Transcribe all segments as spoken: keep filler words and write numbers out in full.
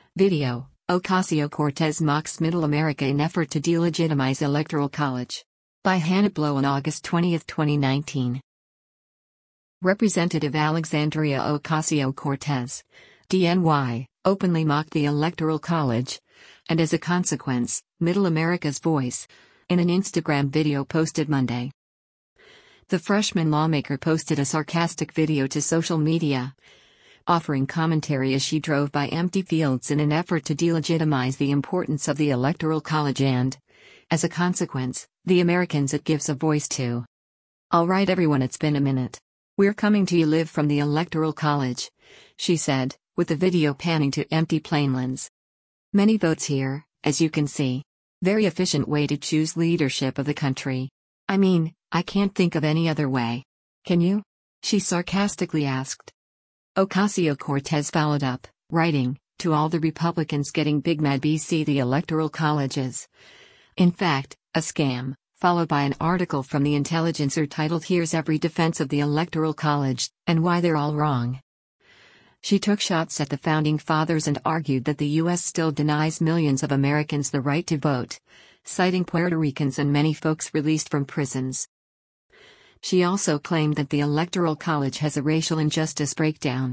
Video: Ocasio-Cortez mocks Middle America in effort to delegitimize Electoral College. By Hannah Blow on August twentieth, twenty nineteen. Representative Alexandria Ocasio-Cortez, D N Y, openly mocked the Electoral College, and as a consequence, Middle America's voice, in an Instagram video posted Monday. The freshman lawmaker posted a sarcastic video to social media, offering commentary as she drove by empty fields in an effort to delegitimize the importance of the Electoral College and, as a consequence, the Americans it gives a voice to. "All right everyone, it's been a minute. We're coming to you live from the Electoral College," she said, with the video panning to empty plainlands. "Many votes here, as you can see. Very efficient way to choose leadership of the country. I mean, I can't think of any other way. Can you?" she sarcastically asked. Ocasio-Cortez followed up, writing, "To all the Republicans getting big mad B C the Electoral College is, in fact, a scam," followed by an article from The Intelligencer titled "Here's Every Defense of the Electoral College, and Why They're All Wrong." She took shots at the Founding Fathers and argued that the U S still denies millions of Americans the right to vote, citing Puerto Ricans and many folks released from prisons. She also claimed that the Electoral College has a racial injustice breakdown.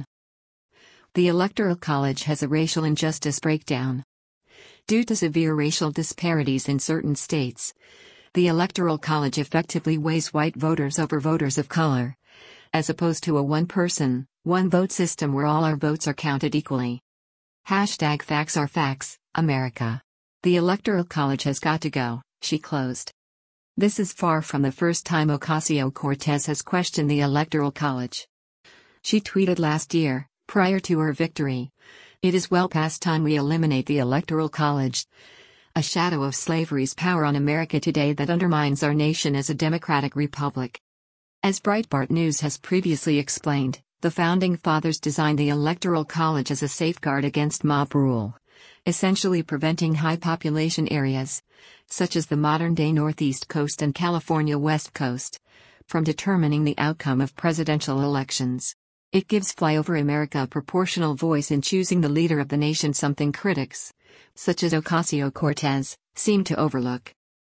The Electoral College has a racial injustice breakdown. Due to severe racial disparities in certain states, the Electoral College effectively weighs white voters over voters of color, as opposed to a one-person, one-vote system where all our votes are counted equally. Hashtag facts are facts, America. The Electoral College has got to go, she closed. This is far from the first time Ocasio-Cortez has questioned the Electoral College. She tweeted last year, prior to her victory, "It is well past time we eliminate the Electoral College, a shadow of slavery's power on America today that undermines our nation as a democratic republic." As Breitbart News has previously explained, the Founding Fathers designed the Electoral College as a safeguard against mob rule, essentially preventing high population areas, such as the modern-day Northeast Coast and California West Coast, from determining the outcome of presidential elections. It gives Flyover America a proportional voice in choosing the leader of the nation, something critics, such as Ocasio-Cortez, seem to overlook.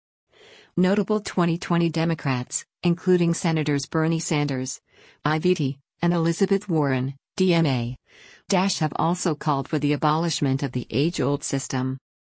Notable twenty twenty Democrats, including Senators Bernie Sanders, I V T, and Elizabeth Warren, D M A, have also called for the abolishment of the age-old system.